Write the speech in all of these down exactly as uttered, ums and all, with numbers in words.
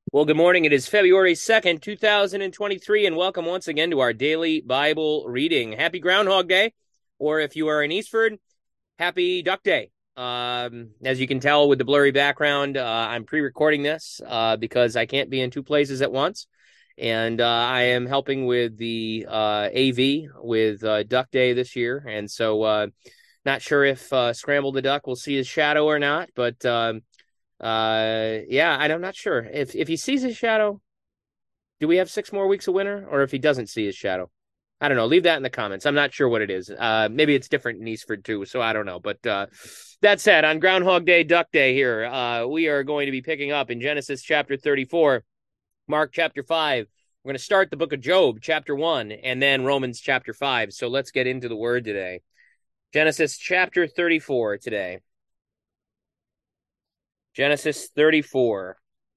Well, good morning. It is February second, two thousand twenty-three, and welcome once again to our daily Bible reading. Happy Groundhog Day, or if you are in Eastford, happy Duck Day. Um, as you can tell with the blurry background, uh, I'm pre-recording this uh, because I can't be in two places at once. And uh, I am helping with the uh, A V with uh, Duck Day this year. And so uh, not sure if uh, Scramble the Duck will see his shadow or not, but um, uh, yeah, I'm not sure. If if he sees his shadow, do we have six more weeks of winter? Or if he doesn't see his shadow? I don't know. Leave that in the comments. I'm not sure what it is. Uh, maybe it's different in Eastford too, so I don't know. But uh, that said, on Groundhog Day, Duck Day here, uh, we are going to be picking up in Genesis chapter thirty-four, Mark chapter five. We're going to start the book of Job, chapter one, and then Romans chapter five. So let's get into the word today. Genesis chapter thirty-four today. Genesis thirty-four.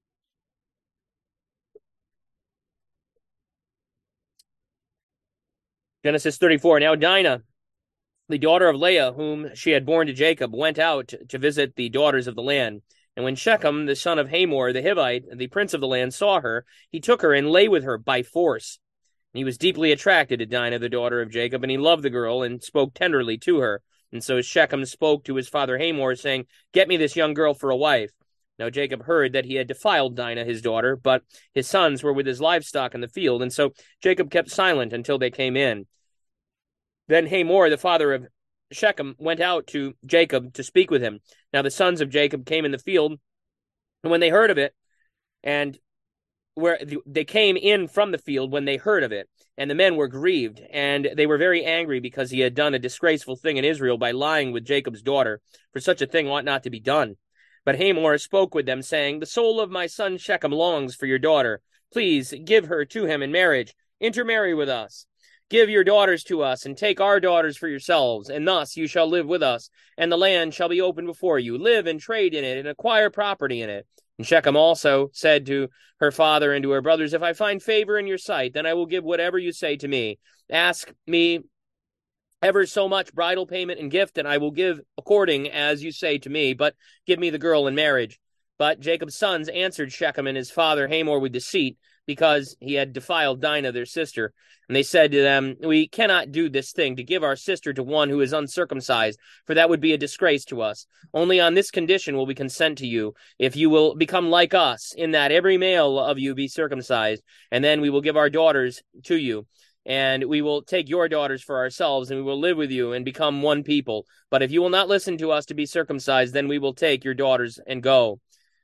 Genesis thirty-four. Now Dinah, the daughter of Leah, whom she had borne to Jacob, went out to visit the daughters of the land. And when Shechem, the son of Hamor, the Hivite, the prince of the land, saw her, he took her and lay with her by force. And he was deeply attracted to Dinah, the daughter of Jacob, and he loved the girl and spoke tenderly to her. And so Shechem spoke to his father Hamor, saying, "Get me this young girl for a wife." Now Jacob heard that he had defiled Dinah, his daughter, but his sons were with his livestock in the field, and so Jacob kept silent until they came in. Then Hamor, the father of Shechem, went out to Jacob to speak with him. Now the sons of Jacob came in the field, and when they heard of it, and where they came in from the field when they heard of it, and the men were grieved, and they were very angry because he had done a disgraceful thing in Israel by lying with Jacob's daughter, for such a thing ought not to be done. But Hamor spoke with them, saying, "The soul of my son Shechem longs for your daughter. Please give her to him in marriage. Intermarry with us. Give your daughters to us, and take our daughters for yourselves, and thus you shall live with us, and the land shall be open before you. Live and trade in it, and acquire property in it." And Shechem also said to her father and to her brothers, "If I find favor in your sight, then I will give whatever you say to me. Ask me ever so much bridal payment and gift, and I will give according as you say to me, but give me the girl in marriage." But Jacob's sons answered Shechem and his father Hamor with deceit, because he had defiled Dinah, their sister. And they said to them, "We cannot do this thing, to give our sister to one who is uncircumcised, for that would be a disgrace to us. Only on this condition will we consent to you, if you will become like us, in that every male of you be circumcised, and then we will give our daughters to you. And we will take your daughters for ourselves, and we will live with you and become one people. But if you will not listen to us to be circumcised, then we will take your daughters and go."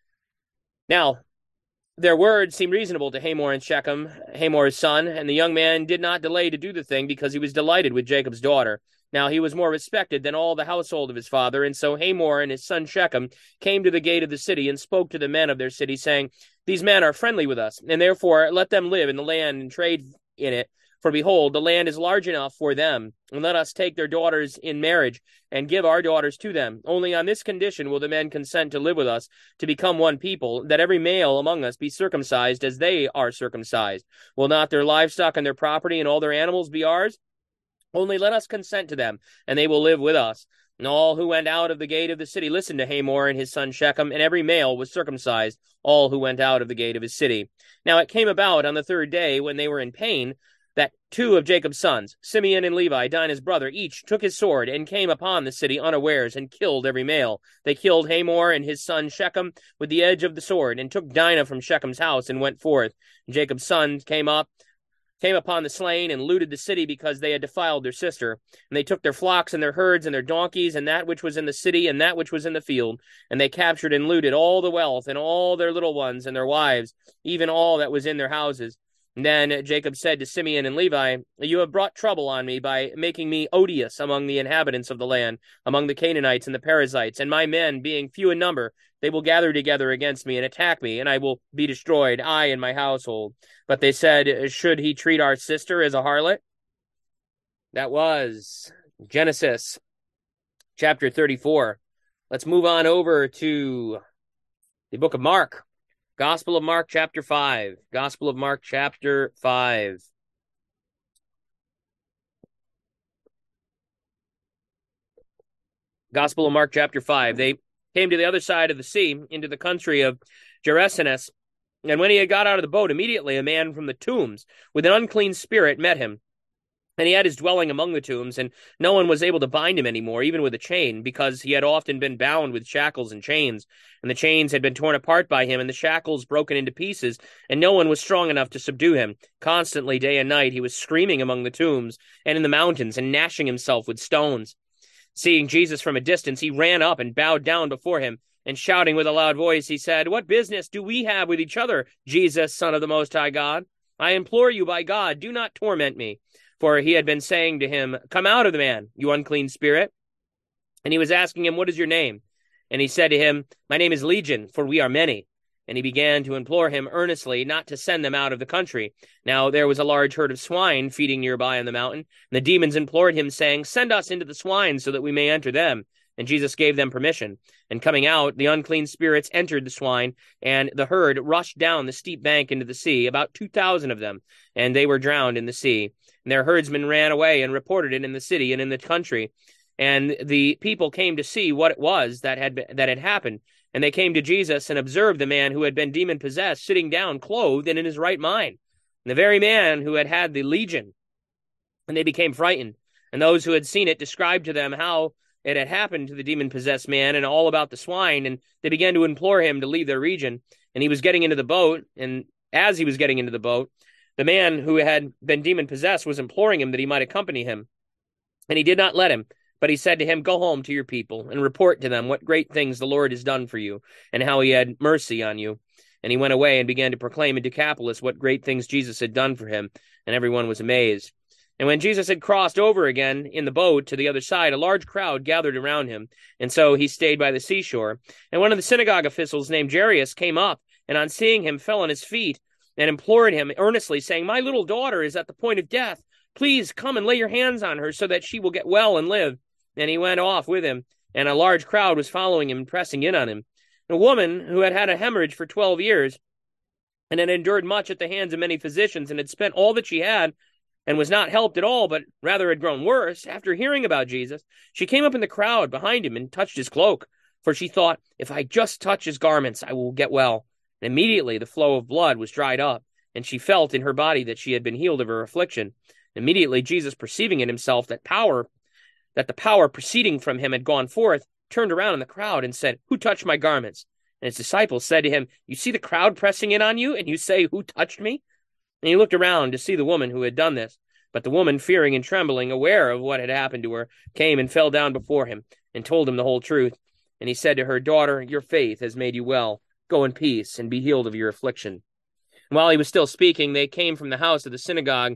Now, their words seemed reasonable to Hamor and Shechem, Hamor's son, and the young man did not delay to do the thing because he was delighted with Jacob's daughter. Now he was more respected than all the household of his father, and so Hamor and his son Shechem came to the gate of the city and spoke to the men of their city, saying, "These men are friendly with us, and therefore let them live in the land and trade in it. For behold, the land is large enough for them, and let us take their daughters in marriage, and give our daughters to them. Only on this condition will the men consent to live with us, to become one people, that every male among us be circumcised as they are circumcised. Will not their livestock and their property and all their animals be ours? Only let us consent to them, and they will live with us." And all who went out of the gate of the city listened to Hamor and his son Shechem, and every male was circumcised, all who went out of the gate of his city. Now it came about on the third day, when they were in pain, that two of Jacob's sons, Simeon and Levi, Dinah's brother, each took his sword and came upon the city unawares and killed every male. They killed Hamor and his son Shechem with the edge of the sword, and took Dinah from Shechem's house and went forth. And Jacob's sons came up, came upon the slain and looted the city because they had defiled their sister. And they took their flocks and their herds and their donkeys and that which was in the city and that which was in the field. And they captured and looted all the wealth and all their little ones and their wives, even all that was in their houses. And then Jacob said to Simeon and Levi, "You have brought trouble on me by making me odious among the inhabitants of the land, among the Canaanites and the Perizzites, and my men being few in number, they will gather together against me and attack me, and I will be destroyed, I and my household." But they said, "Should he treat our sister as a harlot?" That was Genesis chapter thirty-four. Let's move on over to the book of Mark. Gospel of Mark, chapter five. Gospel of Mark, chapter five. Gospel of Mark, chapter five. They came to the other side of the sea, into the country of Gerasenes, And when he had got out of the boat, immediately a man from the tombs with an unclean spirit met him. And he had his dwelling among the tombs, and no one was able to bind him any more, even with a chain, because he had often been bound with shackles and chains. And the chains had been torn apart by him, and the shackles broken into pieces, and no one was strong enough to subdue him. Constantly, day and night, he was screaming among the tombs and in the mountains, and gnashing himself with stones. Seeing Jesus from a distance, he ran up and bowed down before him, and shouting with a loud voice, he said, "What business do we have with each other, Jesus, Son of the Most High God? I implore you by God, do not torment me." For he had been saying to him, "Come out of the man, you unclean spirit." And he was asking him, "What is your name?" And he said to him, "My name is Legion, for we are many." And he began to implore him earnestly not to send them out of the country. Now there was a large herd of swine feeding nearby on the mountain. And the demons implored him, saying, "Send us into the swine so that we may enter them." And Jesus gave them permission. And coming out, the unclean spirits entered the swine, and the herd rushed down the steep bank into the sea, about two thousand of them, and they were drowned in the sea. And their herdsmen ran away and reported it in the city and in the country. And the people came to see what it was that had been, that had happened. And they came to Jesus and observed the man who had been demon-possessed sitting down, clothed and in his right mind, and the very man who had had the legion. And they became frightened. And those who had seen it described to them how it had happened to the demon-possessed man and all about the swine. And they began to implore him to leave their region. And he was getting into the boat. And as he was getting into the boat, the man who had been demon-possessed was imploring him that he might accompany him. And he did not let him, but he said to him, "Go home to your people and report to them what great things the Lord has done for you and how he had mercy on you." And he went away and began to proclaim in Decapolis what great things Jesus had done for him, and everyone was amazed. And when Jesus had crossed over again in the boat to the other side, a large crowd gathered around him, and so he stayed by the seashore. And one of the synagogue officials named Jairus came up, and on seeing him fell on his feet and implored him earnestly, saying, "My little daughter is at the point of death. Please come and lay your hands on her so that she will get well and live." And he went off with him, and a large crowd was following him and pressing in on him. A woman who had had a hemorrhage for twelve years and had endured much at the hands of many physicians and had spent all that she had and was not helped at all, but rather had grown worse, after hearing about Jesus, she came up in the crowd behind him and touched his cloak, for she thought, "If I just touch his garments, I will get well." And immediately the flow of blood was dried up, and she felt in her body that she had been healed of her affliction. Immediately Jesus, perceiving in himself that power, that the power proceeding from him had gone forth, turned around in the crowd and said, "Who touched my garments?" And his disciples said to him, "You see the crowd pressing in on you, and you say, 'Who touched me?'" And he looked around to see the woman who had done this. But the woman, fearing and trembling, aware of what had happened to her, came and fell down before him and told him the whole truth. And he said to her, "Daughter, your faith has made you well. Go in peace and be healed of your affliction." And while he was still speaking, they came from the house of the synagogue.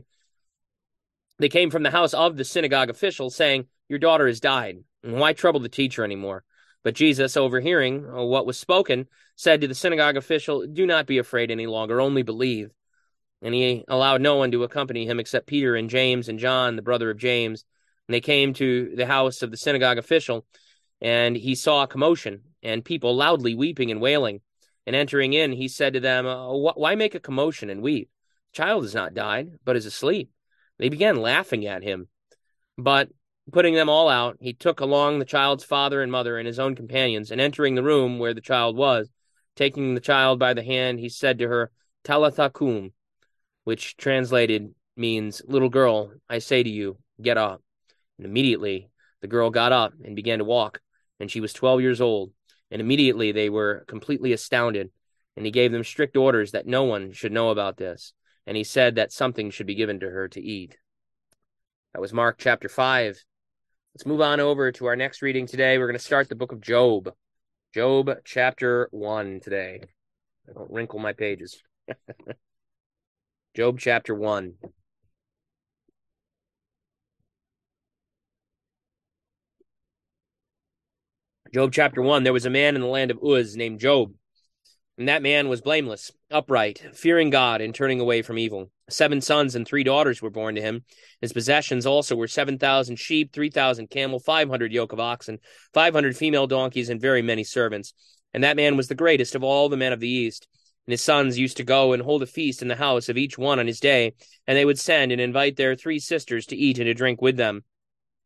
They came from the house of the synagogue official, saying, "Your daughter has died, and why trouble the teacher anymore?" But Jesus, overhearing what was spoken, said to the synagogue official, "Do not be afraid any longer, only believe." And he allowed no one to accompany him except Peter and James and John, the brother of James. And they came to the house of the synagogue official, and he saw a commotion, and people loudly weeping and wailing. And entering in, he said to them, "Why make a commotion and weep? The child has not died, but is asleep." They began laughing at him. But putting them all out, he took along the child's father and mother and his own companions, and entering the room where the child was, taking the child by the hand, he said to her, "Talitha cum," which translated means, "Little girl, I say to you, get up." And immediately the girl got up and began to walk, and she was twelve years old. And immediately they were completely astounded, and he gave them strict orders that no one should know about this. And he said that something should be given to her to eat. That was Mark chapter five. Let's move on over to our next reading today. We're going to start the book of Job. Job chapter one today. I don't wrinkle my pages. Job chapter one. Job chapter one. There was a man in the land of Uz named Job, and that man was blameless, upright, fearing God, and turning away from evil. Seven sons and three daughters were born to him. His possessions also were seven thousand sheep, three thousand camel, five hundred yoke of oxen, five hundred female donkeys, and very many servants. And that man was the greatest of all the men of the East. And his sons used to go and hold a feast in the house of each one on his day, and they would send and invite their three sisters to eat and to drink with them.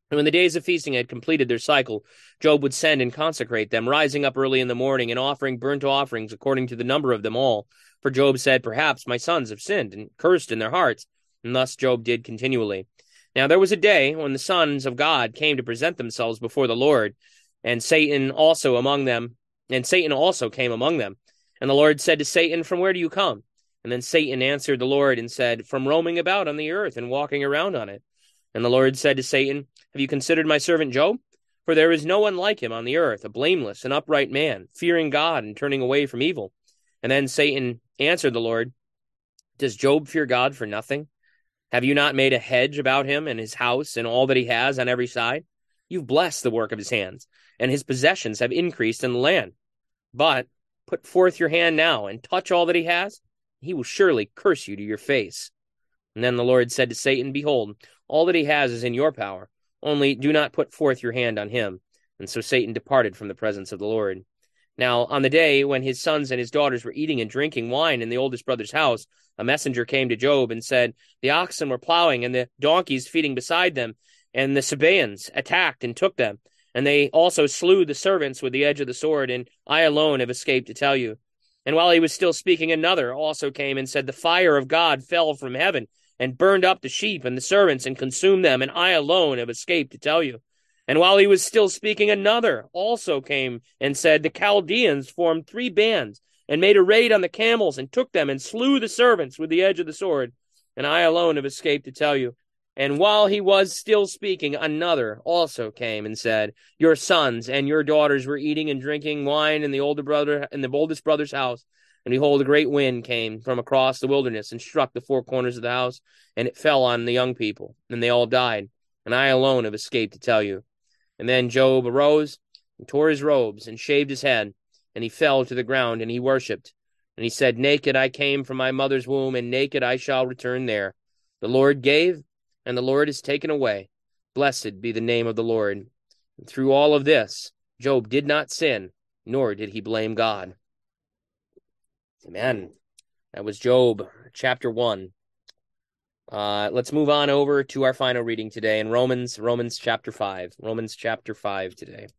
And when the days of feasting had completed their cycle, Job would send and consecrate them, rising up early in the morning and offering burnt offerings according to the number of them all. For Job said, perhaps my sons have sinned and cursed in their hearts. And thus Job did continually. Now there was a day when the sons of God came to present themselves before the Lord, and Satan also among them, and Satan also came among them. And the Lord said to Satan, from where do you come? And then Satan answered the Lord and said, from roaming about on the earth and walking around on it. And the Lord said to Satan, have you considered my servant Job? For there is no one like him on the earth, a blameless and upright man, fearing God and turning away from evil. And then Satan answered the Lord, does Job fear God for nothing? Have you not made a hedge about him and his house and all that he has on every side? You've blessed the work of his hands, and his possessions have increased in the land. But put forth your hand now and touch all that he has. He will surely curse you to your face. And then the Lord said to Satan, behold, all that he has is in your power. Only do not put forth your hand on him. And so Satan departed from the presence of the Lord. Now, on the day when his sons and his daughters were eating and drinking wine in the oldest brother's house, a messenger came to Job and said, the oxen were plowing and the donkeys feeding beside them, and the Sabaeans attacked and took them. And they also slew the servants with the edge of the sword, and I alone have escaped to tell you. And while he was still speaking, another also came and said, the fire of God fell from heaven and burned up the sheep and the servants and consumed them, and I alone have escaped to tell you. And while he was still speaking, another also came and said, the Chaldeans formed three bands and made a raid on the camels and took them and slew the servants with the edge of the sword, and I alone have escaped to tell you. And while he was still speaking, another also came and said, your sons and your daughters were eating and drinking wine in the older brother in the oldest brother's house. And behold, a great wind came from across the wilderness and struck the four corners of the house, and it fell on the young people, and they all died. And I alone have escaped to tell you. And then Job arose and tore his robes and shaved his head, and he fell to the ground, and he worshipped. And he said, naked I came from my mother's womb, and naked I shall return there. The Lord gave, and the Lord has taken away. Blessed be the name of the Lord. And through all of this, Job did not sin, nor did he blame God. Amen. That was Job chapter one. Uh, let's move on over to our final reading today in Romans, Romans chapter five. Romans chapter five today.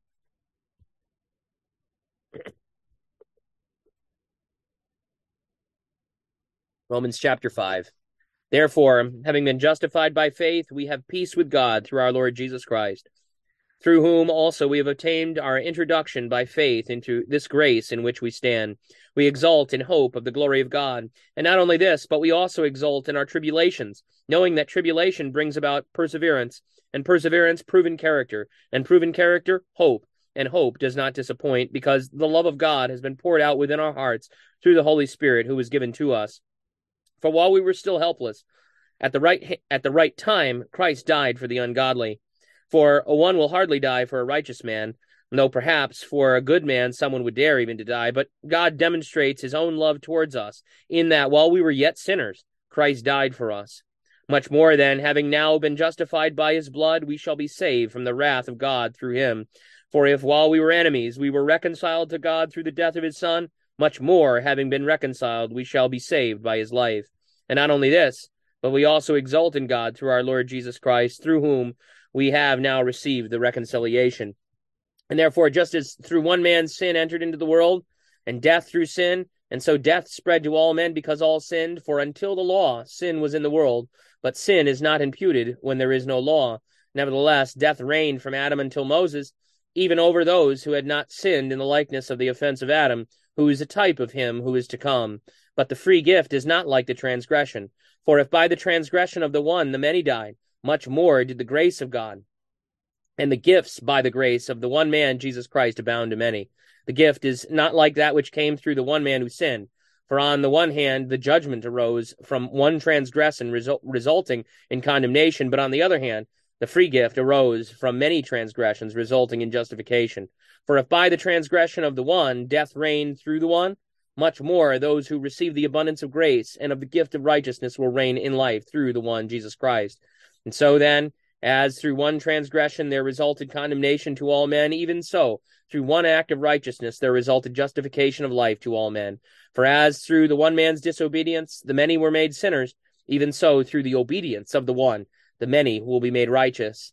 Romans chapter five. Therefore, having been justified by faith, we have peace with God through our Lord Jesus Christ, through whom also we have obtained our introduction by faith into this grace in which we stand. We exult in hope of the glory of God. And not only this, but we also exult in our tribulations, knowing that tribulation brings about perseverance, and perseverance proven character, and proven character hope. And hope does not disappoint, because the love of God has been poured out within our hearts through the Holy Spirit who was given to us. For while we were still helpless, at the right at the right time, Christ died for the ungodly. For one will hardly die for a righteous man, though perhaps for a good man someone would dare even to die. But God demonstrates his own love towards us, in that while we were yet sinners, Christ died for us. Much more then, having now been justified by his blood, we shall be saved from the wrath of God through him. For if while we were enemies, we were reconciled to God through the death of his Son, much more, having been reconciled, we shall be saved by his life. And not only this, but we also exult in God through our Lord Jesus Christ, through whom we have now received the reconciliation. And therefore, just as through one man's sin entered into the world, and death through sin, and so death spread to all men because all sinned, for until the law, sin was in the world, but sin is not imputed when there is no law. Nevertheless, death reigned from Adam until Moses, even over those who had not sinned in the likeness of the offense of Adam, who is a type of him who is to come. But the free gift is not like the transgression. For if by the transgression of the one the many died, much more did the grace of God and the gifts by the grace of the one man, Jesus Christ, abound to many. The gift is not like that which came through the one man who sinned. For on the one hand, the judgment arose from one transgression, result, resulting in condemnation, but on the other hand, the free gift arose from many transgressions, resulting in justification. For if by the transgression of the one death reigned through the one, much more those who receive the abundance of grace and of the gift of righteousness will reign in life through the one, Jesus Christ. And so then, as through one transgression there resulted condemnation to all men, even so, through one act of righteousness there resulted justification of life to all men. For as through the one man's disobedience the many were made sinners, even so through the obedience of the one, the many will be made righteous.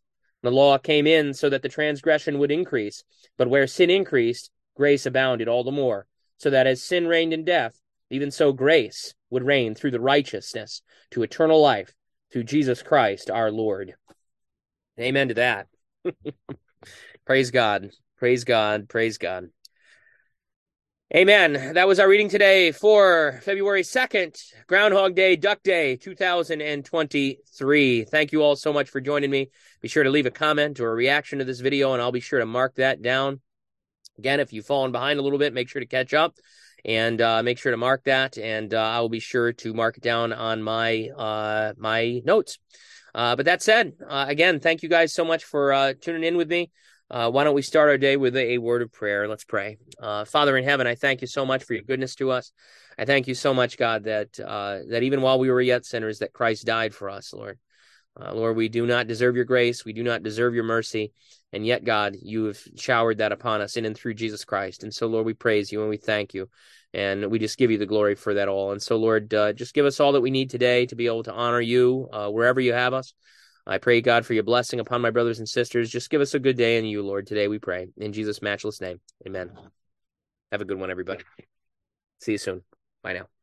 The law came in so that the transgression would increase, but where sin increased, grace abounded all the more, so that as sin reigned in death, even so grace would reign through the righteousness to eternal life through Jesus Christ our Lord. Amen to that. Praise God. Praise God. Praise God. Amen. That was our reading today for February second, Groundhog Day, Duck Day, two thousand twenty-three. Thank you all so much for joining me. Be sure to leave a comment or a reaction to this video, and I'll be sure to mark that down. Again, if you've fallen behind a little bit, make sure to catch up and uh, make sure to mark that, and uh, I will be sure to mark it down on my uh, my notes. Uh, but that said, uh, again, thank you guys so much for uh, tuning in with me. Uh, why don't we start our day with a, a word of prayer? Let's pray. Uh, Father in heaven, I thank you so much for your goodness to us. I thank you so much, God, that uh, that even while we were yet sinners, that Christ died for us, Lord. Uh, Lord, we do not deserve your grace. We do not deserve your mercy. And yet, God, you have showered that upon us in and through Jesus Christ. And so, Lord, we praise you and we thank you. And we just give you the glory for that all. And so, Lord, uh, just give us all that we need today to be able to honor you uh, wherever you have us. I pray, God, for your blessing upon my brothers and sisters. Just give us a good day in you, Lord, today we pray. In Jesus' matchless name, amen. Have a good one, everybody. See you soon. Bye now.